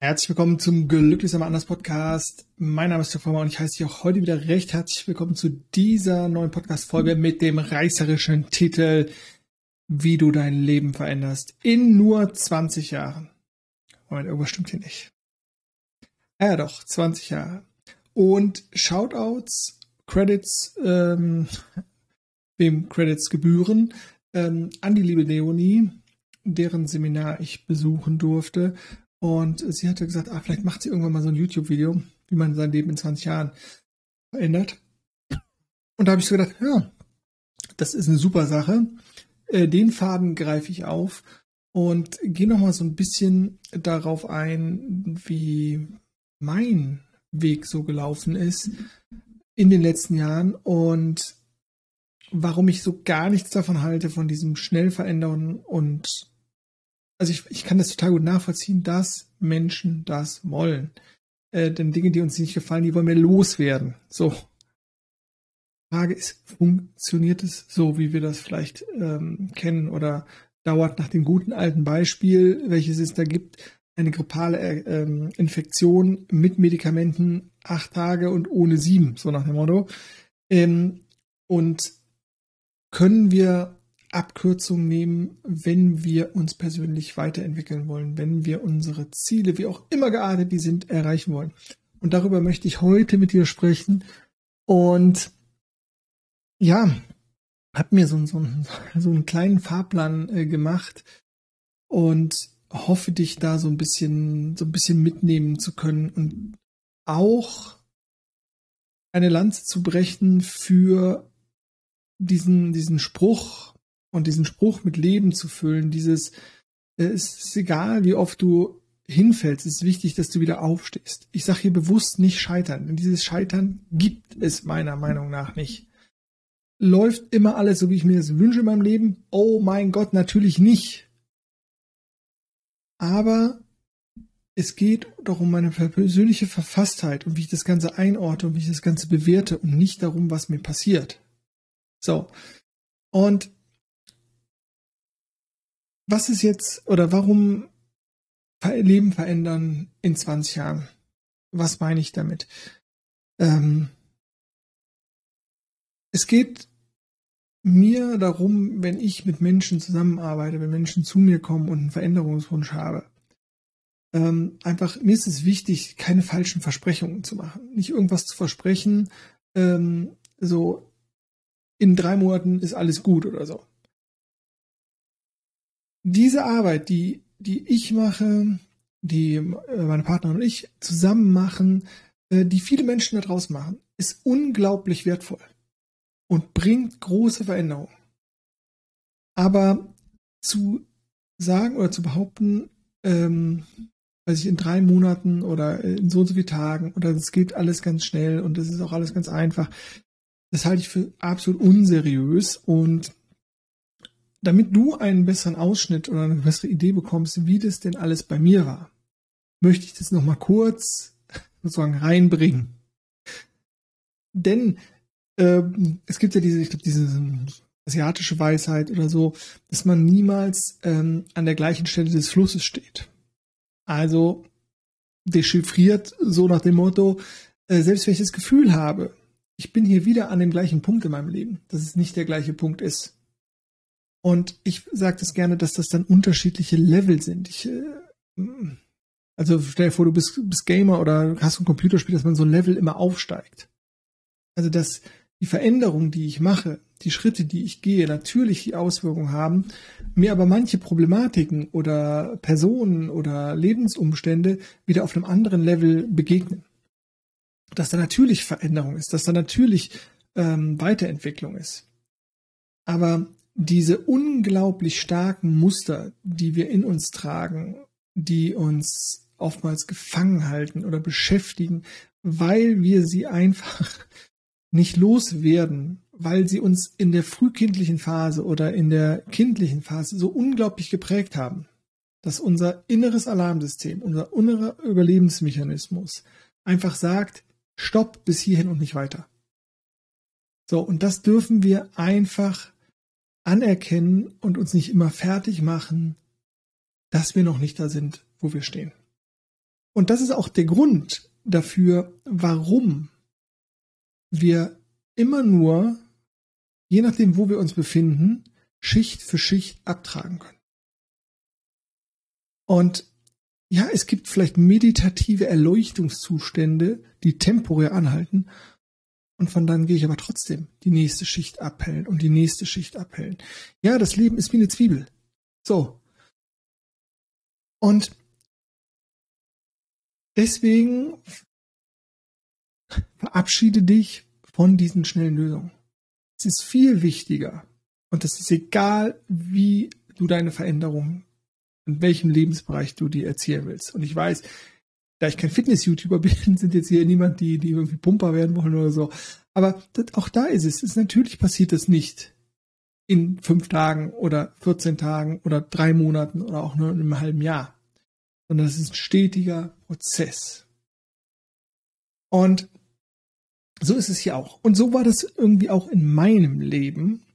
Herzlich willkommen zum Glücklich aber anders Podcast. Mein Name ist Stefan und ich heiße dich auch heute wieder recht herzlich willkommen zu dieser neuen Podcast-Folge mit dem reißerischen Titel Wie du dein Leben veränderst in nur 20 Jahren. Moment, irgendwas stimmt hier nicht. Ja doch, 20 Jahre. Und Shoutouts, Credits, wem Credits gebühren, an die liebe Leonie, deren Seminar ich besuchen durfte. Und sie hatte gesagt, vielleicht macht sie irgendwann mal so ein YouTube-Video, wie man sein Leben in 20 Jahren verändert. Und da habe ich so gedacht, ja, das ist eine super Sache. Den Faden greife ich auf und gehe nochmal so ein bisschen darauf ein, wie mein Weg so gelaufen ist in den letzten Jahren und warum ich so gar nichts davon halte, von diesem schnell verändern und also ich kann das total gut nachvollziehen, dass Menschen das wollen. Denn Dinge, die uns nicht gefallen, die wollen wir loswerden. So. Die Frage ist, funktioniert es so, wie wir das vielleicht kennen oder dauert nach dem guten alten Beispiel, welches es da gibt, eine grippale Infektion mit Medikamenten 8 Tage und ohne 7, so nach dem Motto. Und können wir Abkürzungen nehmen, wenn wir uns persönlich weiterentwickeln wollen, wenn wir unsere Ziele, wie auch immer geartet die sind, erreichen wollen. Und darüber möchte ich heute mit dir sprechen. Und ja, habe mir so einen kleinen Fahrplan gemacht und hoffe, dich da so ein bisschen mitnehmen zu können und auch eine Lanze zu brechen für diesen Spruch und diesen Spruch mit Leben zu füllen, es ist egal, wie oft du hinfällst, es ist wichtig, dass du wieder aufstehst. Ich sage hier bewusst nicht scheitern, denn dieses Scheitern gibt es meiner Meinung nach nicht. Läuft immer alles so, wie ich mir das wünsche in meinem Leben? Oh mein Gott, natürlich nicht. Aber es geht doch um meine persönliche Verfasstheit und wie ich das Ganze einordne und wie ich das Ganze bewerte und nicht darum, was mir passiert. So, und was ist jetzt oder warum Leben verändern in 20 Jahren? Was meine ich damit? Es geht mir darum, wenn ich mit Menschen zusammenarbeite, wenn Menschen zu mir kommen und einen Veränderungswunsch habe, einfach, mir ist es wichtig, keine falschen Versprechungen zu machen. Nicht irgendwas zu versprechen, so in 3 Monaten ist alles gut oder so. Diese Arbeit, die ich mache, die meine Partnerin und ich zusammen machen, die viele Menschen da draußen machen, ist unglaublich wertvoll und bringt große Veränderungen. Aber zu sagen oder zu behaupten, weiß ich, in 3 Monaten oder in so und so vielen Tagen oder es geht alles ganz schnell und das ist auch alles ganz einfach, das halte ich für absolut unseriös. Und damit du einen besseren Ausschnitt oder eine bessere Idee bekommst, wie das denn alles bei mir war, möchte ich das nochmal kurz sozusagen reinbringen. Denn es gibt ja diese asiatische Weisheit oder so, dass man niemals an der gleichen Stelle des Flusses steht. Also dechiffriert so nach dem Motto, selbst wenn ich das Gefühl habe, ich bin hier wieder an dem gleichen Punkt in meinem Leben, dass es nicht der gleiche Punkt ist. Und ich sage das gerne, dass das dann unterschiedliche Level sind. Also stell dir vor, du bist Gamer oder hast ein Computerspiel, dass man so ein Level immer aufsteigt. Also dass die Veränderungen, die ich mache, die Schritte, die ich gehe, natürlich die Auswirkungen haben, mir aber manche Problematiken oder Personen oder Lebensumstände wieder auf einem anderen Level begegnen. Dass da natürlich Veränderung ist, dass da natürlich Weiterentwicklung ist. Aber diese unglaublich starken Muster, die wir in uns tragen, die uns oftmals gefangen halten oder beschäftigen, weil wir sie einfach nicht loswerden, weil sie uns in der frühkindlichen Phase oder in der kindlichen Phase so unglaublich geprägt haben, dass unser inneres Alarmsystem, unser innerer Überlebensmechanismus einfach sagt, stopp bis hierhin und nicht weiter. So, und das dürfen wir einfach anerkennen und uns nicht immer fertig machen, dass wir noch nicht da sind, wo wir stehen. Und das ist auch der Grund dafür, warum wir immer nur, je nachdem, wo wir uns befinden, Schicht für Schicht abtragen können. Und ja, es gibt vielleicht meditative Erleuchtungszustände, die temporär anhalten. Und von dann gehe ich aber trotzdem die nächste Schicht abhellen und die nächste Schicht abhellen. Ja, das Leben ist wie eine Zwiebel. So. Und deswegen verabschiede dich von diesen schnellen Lösungen. Es ist viel wichtiger, und es ist egal, wie du deine Veränderungen, in welchem Lebensbereich du dir erzielen willst. Und ich weiß, da ich kein Fitness-YouTuber bin, sind jetzt hier niemand, die irgendwie Pumper werden wollen oder so. Aber auch da ist es. Natürlich passiert das nicht in 5 Tagen oder 14 Tagen oder 3 Monaten oder auch nur in einem halben Jahr. Sondern es ist ein stetiger Prozess. Und so ist es hier auch. Und so war das irgendwie auch in meinem Leben,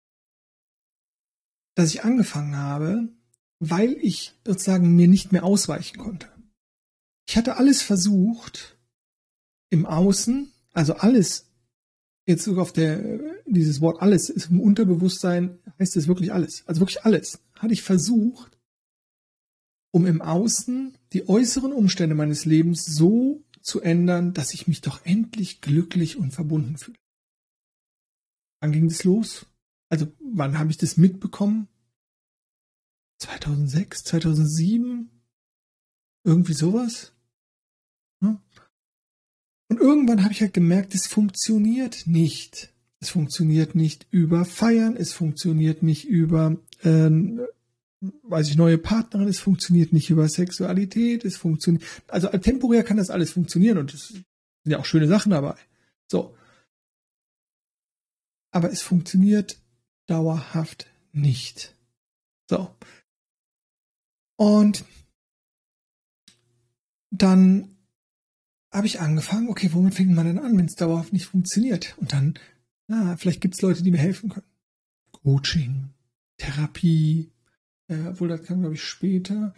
dass ich angefangen habe, weil ich sozusagen mir nicht mehr ausweichen konnte. Ich hatte alles versucht im Außen, also alles, jetzt sogar auf dieses Wort alles ist im Unterbewusstsein, heißt es wirklich alles. Also wirklich alles hatte ich versucht, um im Außen die äußeren Umstände meines Lebens so zu ändern, dass ich mich doch endlich glücklich und verbunden fühle. Wann ging das los? Also wann habe ich das mitbekommen? 2006, 2007? Irgendwie sowas? Ja. Und irgendwann habe ich halt gemerkt, es funktioniert nicht. Es funktioniert nicht über Feiern, es funktioniert nicht über neue Partnerin, es funktioniert nicht über Sexualität, es funktioniert, also temporär kann das alles funktionieren und es sind ja auch schöne Sachen dabei. So. Aber es funktioniert dauerhaft nicht. So. Und dann habe ich angefangen, okay, womit fängt man denn an, wenn es dauerhaft nicht funktioniert? Und dann, vielleicht gibt es Leute, die mir helfen können. Coaching, Therapie, obwohl das kam, glaube ich, später.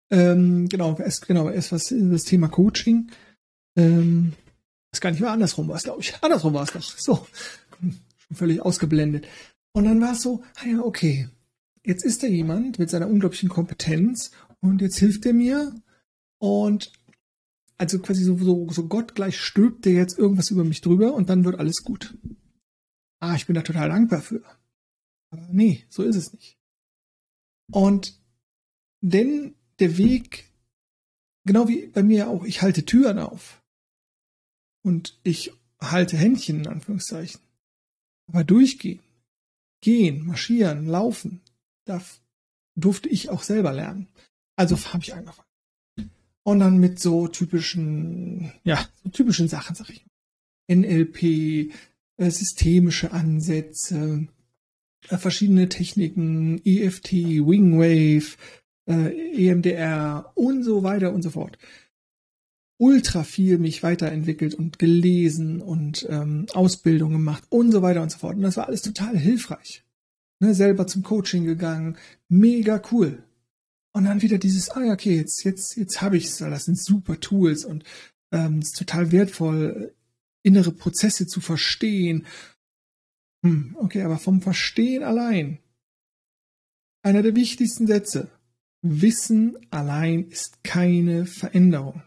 Erst was das Thema Coaching. Ist gar nicht mehr andersrum war es, glaube ich. Andersrum war es doch. So, schon völlig ausgeblendet. Und dann war es so, okay, jetzt ist da jemand mit seiner unglaublichen Kompetenz und jetzt hilft er mir und also quasi so gottgleich stülpt der jetzt irgendwas über mich drüber und dann wird alles gut. Ich bin da total dankbar für. Aber nee, so ist es nicht. Und denn der Weg, genau wie bei mir auch, ich halte Türen auf und ich halte Händchen in Anführungszeichen. Aber durchgehen, gehen, marschieren, laufen, durfte ich auch selber lernen. Also habe ich angefangen. Und dann mit so typischen Sachen, sag ich. NLP, systemische Ansätze, verschiedene Techniken, EFT, Wingwave, EMDR und so weiter und so fort. Ultra viel mich weiterentwickelt und gelesen und Ausbildung gemacht und so weiter und so fort. Und das war alles total hilfreich. Ne, selber zum Coaching gegangen, mega cool. Und dann wieder dieses, okay, jetzt habe ich es, das sind super Tools und es ist total wertvoll, innere Prozesse zu verstehen. Okay, aber vom Verstehen allein, einer der wichtigsten Sätze, Wissen allein ist keine Veränderung.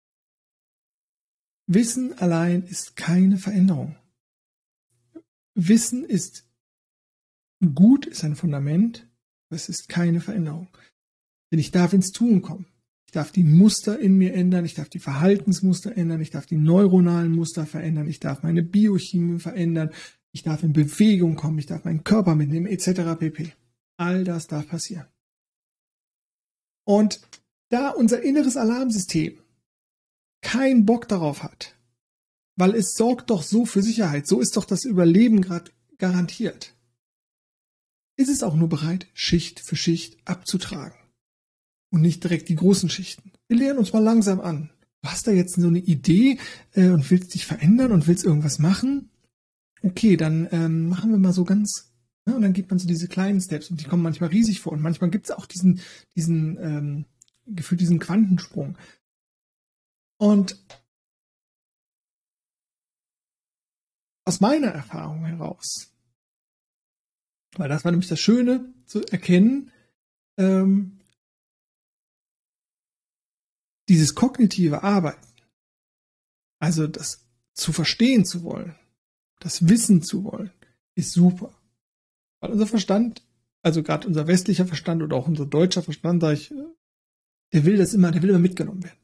Wissen allein ist keine Veränderung. Wissen ist gut, ist ein Fundament, aber es ist keine Veränderung. Denn ich darf ins Tun kommen. Ich darf die Muster in mir ändern, ich darf die Verhaltensmuster ändern, ich darf die neuronalen Muster verändern, ich darf meine Biochemie verändern, ich darf in Bewegung kommen, ich darf meinen Körper mitnehmen, etc. pp. All das darf passieren. Und da unser inneres Alarmsystem keinen Bock darauf hat, weil es sorgt doch so für Sicherheit, so ist doch das Überleben gerade garantiert, ist es auch nur bereit, Schicht für Schicht abzutragen. Und nicht direkt die großen Schichten. Wir lernen uns mal langsam an. Du hast da jetzt so eine Idee und willst dich verändern und willst irgendwas machen. Okay, dann machen wir mal so ganz, und dann geht man so diese kleinen Steps und die kommen manchmal riesig vor und manchmal gibt es auch diesen Quantensprung. Und aus meiner Erfahrung heraus, weil das war nämlich das Schöne zu erkennen, dieses kognitive Arbeiten, also das zu verstehen zu wollen, das wissen zu wollen, ist super. Weil unser Verstand, also gerade unser westlicher Verstand oder auch unser deutscher Verstand, der will immer mitgenommen werden.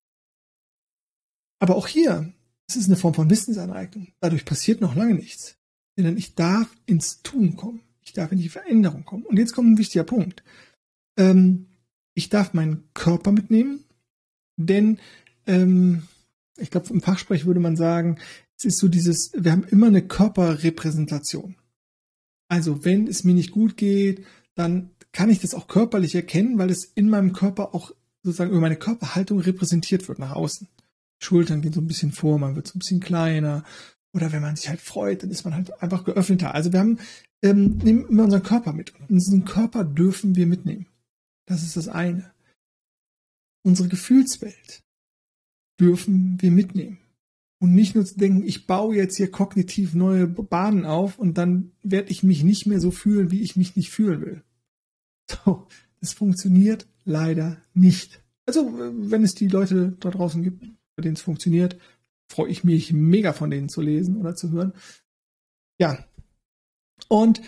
Aber auch hier, es ist eine Form von Wissensaneignung. Dadurch passiert noch lange nichts. Denn ich darf ins Tun kommen. Ich darf in die Veränderung kommen. Und jetzt kommt ein wichtiger Punkt. Ich darf meinen Körper mitnehmen, denn ich glaube, im Fachsprech würde man sagen, es ist so wir haben immer eine Körperrepräsentation. Also wenn es mir nicht gut geht, dann kann ich das auch körperlich erkennen, weil es in meinem Körper auch sozusagen über meine Körperhaltung repräsentiert wird nach außen. Die Schultern gehen so ein bisschen vor, man wird so ein bisschen kleiner. Oder wenn man sich halt freut, dann ist man halt einfach geöffneter. Also wir nehmen immer unseren Körper mit. Und diesen Körper dürfen wir mitnehmen. Das ist das eine. Unsere Gefühlswelt dürfen wir mitnehmen. Und nicht nur zu denken, ich baue jetzt hier kognitiv neue Bahnen auf und dann werde ich mich nicht mehr so fühlen, wie ich mich nicht fühlen will. So, das funktioniert leider nicht. Also, wenn es die Leute da draußen gibt, bei denen es funktioniert, freue ich mich mega von denen zu lesen oder zu hören. Ja. Und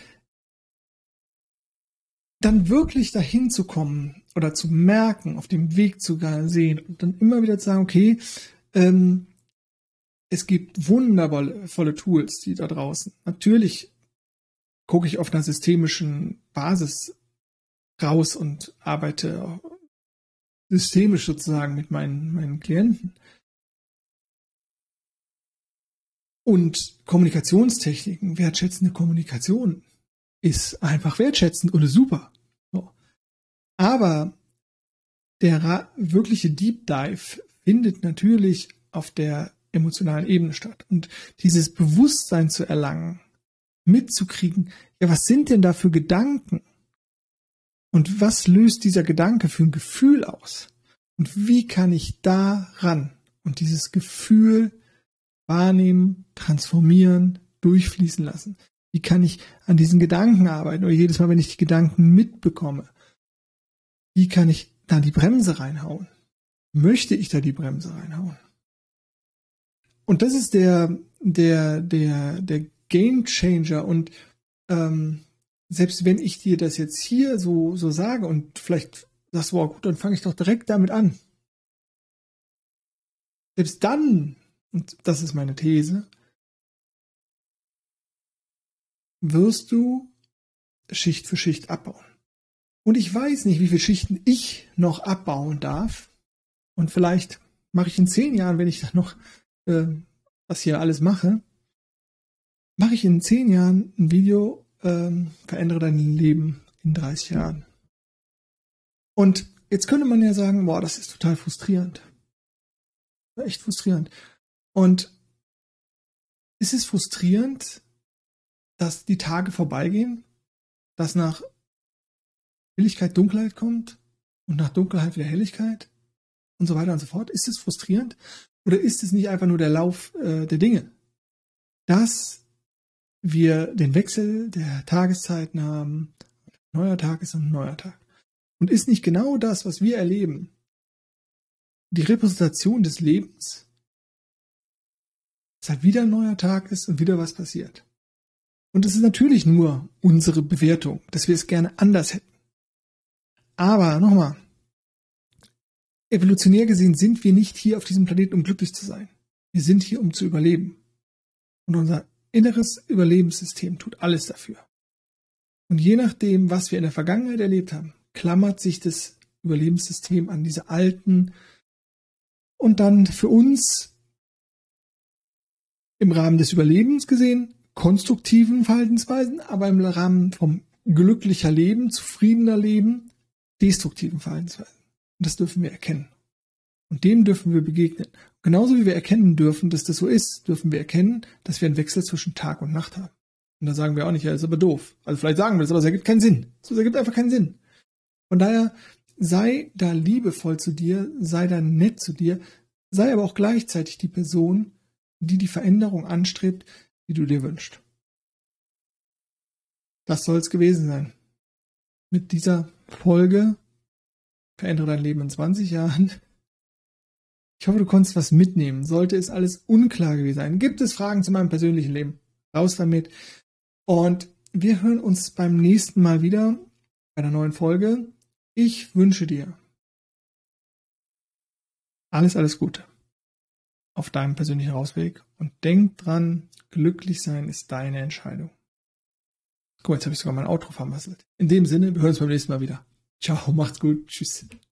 dann wirklich dahin zu kommen oder zu merken, auf dem Weg zu sehen und dann immer wieder zu sagen, okay, es gibt wundervolle Tools, die da draußen. Natürlich gucke ich auf einer systemischen Basis raus und arbeite systemisch sozusagen mit meinen Klienten. Und Kommunikationstechniken, wertschätzende Kommunikation ist einfach wertschätzend und ist super. So. Aber der wirkliche Deep Dive findet natürlich auf der emotionalen Ebene statt. Und dieses Bewusstsein zu erlangen, mitzukriegen, ja, was sind denn da für Gedanken? Und was löst dieser Gedanke für ein Gefühl aus? Und wie kann ich da ran und dieses Gefühl wahrnehmen, transformieren, durchfließen lassen? Wie kann ich an diesen Gedanken arbeiten? Oder jedes Mal, wenn ich die Gedanken mitbekomme, wie kann ich da die Bremse reinhauen? Möchte ich da die Bremse reinhauen? Und das ist der Game Changer. Und selbst wenn ich dir das jetzt hier so sage und vielleicht sagst du, wow, gut, dann fange ich doch direkt damit an. Selbst dann, und das ist meine These, wirst du Schicht für Schicht abbauen. Und ich weiß nicht, wie viele Schichten ich noch abbauen darf. Und vielleicht mache ich in 10 Jahren, wenn ich dann noch was hier alles mache, mache ich in 10 Jahren ein Video, verändere dein Leben in 30 Jahren. Und jetzt könnte man ja sagen, boah, das ist total frustrierend. Echt frustrierend. Und ist es frustrierend, dass die Tage vorbeigehen, dass nach Helligkeit Dunkelheit kommt und nach Dunkelheit wieder Helligkeit und so weiter und so fort? Ist es frustrierend? Oder ist es nicht einfach nur der Lauf der Dinge? Dass wir den Wechsel der Tageszeiten haben, neuer Tag ist ein neuer Tag. Und ist nicht genau das, was wir erleben, die Repräsentation des Lebens, dass halt wieder ein neuer Tag ist und wieder was passiert? Und es ist natürlich nur unsere Bewertung, dass wir es gerne anders hätten. Aber nochmal, evolutionär gesehen sind wir nicht hier auf diesem Planeten, um glücklich zu sein. Wir sind hier, um zu überleben. Und unser inneres Überlebenssystem tut alles dafür. Und je nachdem, was wir in der Vergangenheit erlebt haben, klammert sich das Überlebenssystem an diese alten und dann für uns im Rahmen des Überlebens gesehen konstruktiven Verhaltensweisen, aber im Rahmen vom glücklicher Leben, zufriedener Leben, destruktiven Verhaltensweisen. Und das dürfen wir erkennen. Und dem dürfen wir begegnen. Genauso wie wir erkennen dürfen, dass das so ist, dürfen wir erkennen, dass wir einen Wechsel zwischen Tag und Nacht haben. Und da sagen wir auch nicht, ja, das ist aber doof. Also vielleicht sagen wir das, aber es ergibt keinen Sinn. Es ergibt einfach keinen Sinn. Von daher, sei da liebevoll zu dir, sei da nett zu dir, sei aber auch gleichzeitig die Person, die die Veränderung anstrebt, die du dir wünschst. Das soll es gewesen sein. Mit dieser Folge Verändere dein Leben in 20 Jahren. Ich hoffe, du konntest was mitnehmen. Sollte es alles unklar gewesen sein, gibt es Fragen zu meinem persönlichen Leben? Raus damit. Und wir hören uns beim nächsten Mal wieder bei einer neuen Folge. Ich wünsche dir alles Gute auf deinem persönlichen Rausweg und denk dran, glücklich sein ist deine Entscheidung. Guck mal, jetzt habe ich sogar mein Outro vermasselt. In dem Sinne, wir hören uns beim nächsten Mal wieder. Ciao, macht's gut, tschüss.